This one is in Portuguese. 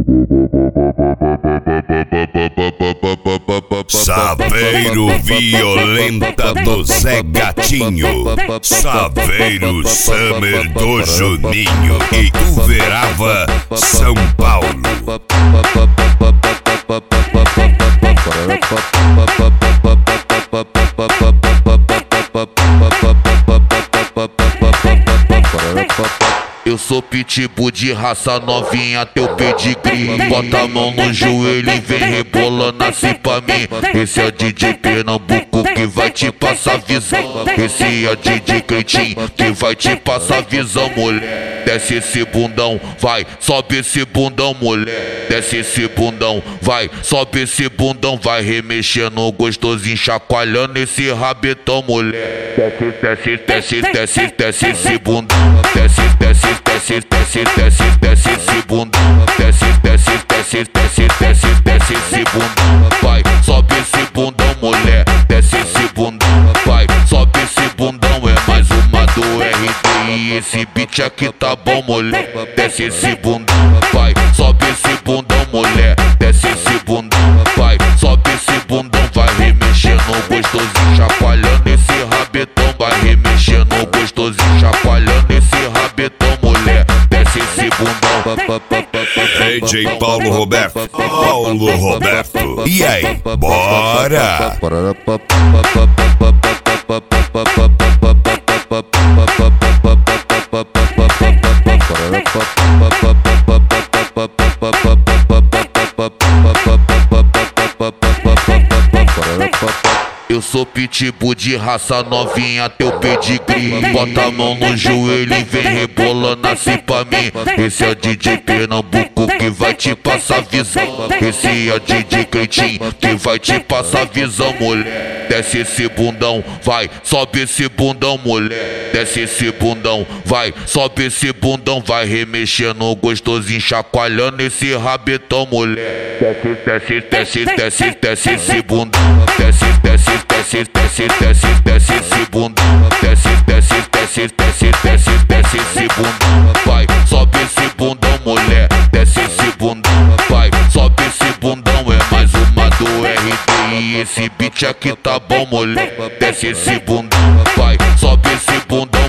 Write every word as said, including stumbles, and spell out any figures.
Saveiro violenta do Zé Gatinho, Saveiro Summer do Juninho e Uberaba, São Paulo. Eu sou pitbull de raça novinha, teu pedigree. Bota a mão no joelho e vem rebolando assim pra mim. Esse é D J Pernambuco que vai te passar visão. Esse é D J Cleitinho que vai te passar visão, mulher. Desce esse bundão, vai, sobe esse bundão, mulher. Desce esse bundão, vai, sobe esse bundão. Vai remexendo gostosinho, chacoalhando esse rabetão, mulher. Desce, desce, desce, desce, desce esse bundão. Desce, desce, desce, desce, desce, desce esse bundão. Desce, desce, desce, desce, desce, desce esse bundão. Vai, sobe esse bundão, mulher. Desce esse bundão, vai, sobe esse bundão. É mais uma do R D I. Esse beat aqui tá bom, mulher. Desce esse bundão, vai, sobe esse bundão, mulher. Desce esse bundão, vai, sobe esse bundão. Vai remexendo gostosinho, chacoalhando esse rabetão. Vai remexendo gostosinho, chacoalhando esse rabetão, mulher. Desce esse bundão. D J Paulo Roberto, Paulo Roberto. E aí, bora! Eu sou pitbull de raça novinha, teu pedigree. Bota a mão no joelho e vem rebolando assim pra mim. Esse é D J Pernambuco que vai te passar visão. Esse é D J Cleitinho que vai te passar visão, mulher. Desce esse bundão, vai, sobe esse bundão, mulher. Desce esse bundão, vai, sobe esse bundão. Vai remexendo gostosinho, chacoalhando esse rabetão, mulher. Desce, desce, desce, desce, desce esse bundão. Desce, desce, desce, desce, desce, desce esse bundão. Desce, desce, desce, desce, desce, desce esse bundão. Vai, sobe esse bundão, mulher. Desce esse bundão, vai, sobe esse bundão. É mais uma do R D I. Esse beat aqui tá bom, mulher. Desce esse bundão, vai, sobe esse bundão.